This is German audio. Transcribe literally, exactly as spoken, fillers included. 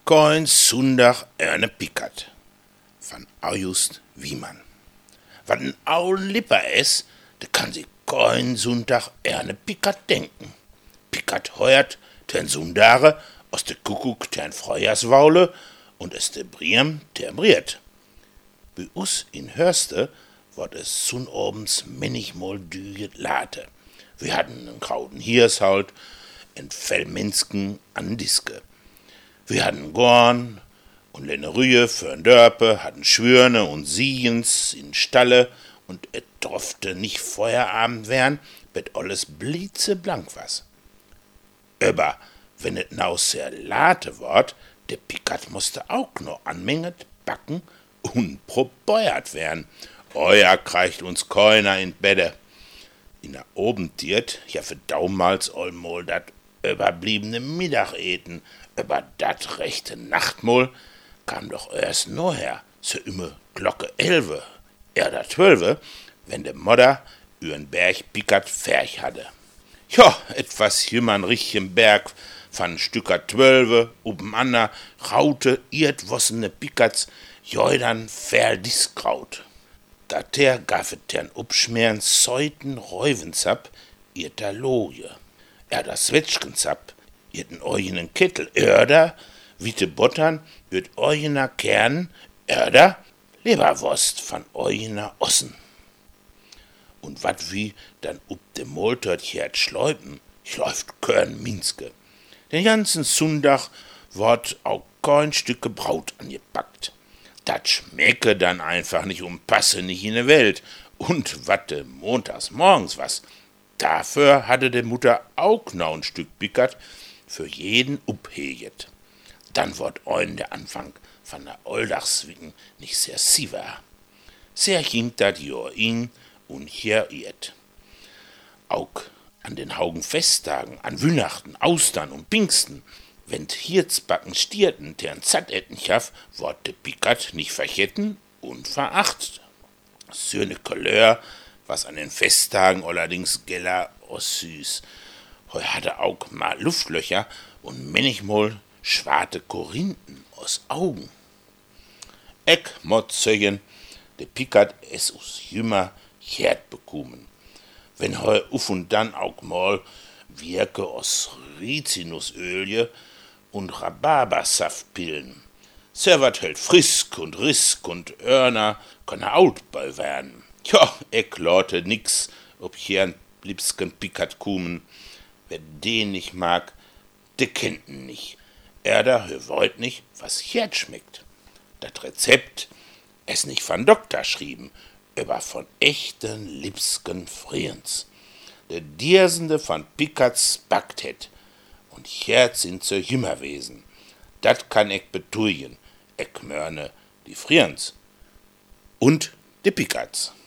Kein Sonntag ohne Pikat von August Wiemann. Wat ein Aulen Lipper is, de kann sich kein Sonntag ohne Pikat denken. Pikat heuert ten Sundare aus de Kuckuck ten Freujarswaule und es de Briem ten Briert. Bei us in Hörste ward es sunobens männigmol düget late. Wir hatten en krauten Hiershaut, en Fellminsken an Diske. Wir hatten Gorn und lene Rühe für'n Dörpe, hatten Schwürne und Siegens in Stalle und et drofte nicht Feierabend wern, bet alles blitzeblank was. Aber wenn et nau sehr late wort, der Pikat musste auch noch anmenget, backen und probeuert werden. Euer kreicht uns keiner in Bette. In der Obentiert, ja für daumals allmol dat überbliebene Mittageten, über dat rechte Nachtmol, kam doch erst noch her, so immer Glocke elwe, er da zwölfe, wenn de Modder üen Berg Pikat ferch hatte. Jo, etwas jümmern richtigen Berg, van Stücker zwölfe, oben ander, raute, irt wossene Pikats, joidern verdiskraut. Dater gaffet tern upschmeren Seuten Räuvenzap, irter Loje. Er das Zwetschgenzap, irten eigenen Kittel, Örder, wiete Bottern, ürt eigener Kern, Örder, Leberwurst von eigener Ossen. Und wat wie dann up de Moltert hert schleupen, schläuft Körn Minske. Den ganzen Sundach ward auch kein Stück Braut angepackt. Dat schmecke dann einfach nicht und passe nicht in de Welt. Und watte montags morgens was. Dafür hatte de Mutter auch noch ein Stück Pikat für jeden upheget. Dann ward ein der Anfang von der Oldachswicken nicht sehr siver. Sehr ging dat Jahr in und hier irrt. Auch an den Haugen Festtagen, an Weihnachten, Austern und Pfingsten, wenn Hirzbacken stierten, deren Zattetten schaff, ward de Pikat nicht verchetten und verachtet. Söne Couleur, was an den Festtagen allerdings geller aus süß. Heu hatte auch mal Luftlöcher und manchmal schwarte Korinthen aus Augen. Eck mot zögen, de Pikat es us jümmer Herd bekumen. Wenn heu uf und dann auch mal Wirke aus Rizinusölje und Rhabarbersaftpillen. Servat hält frisk und risk und Örner kann er outball werden. Ja, eck lorte nix, ob hier ein liebsken Pikat kumen. Wer den nicht mag, der kennt ihn nicht. Er da wollt nicht, was Herd schmeckt. Dat Rezept es nicht von Doktor schrieben, aber von echten liebsken Friens. Der Diesende von Pikats backt het. Und Herd sind so Jümmerwesen. Dat kann ich betuigen. Ich mörne die Friens. Und die Pikats.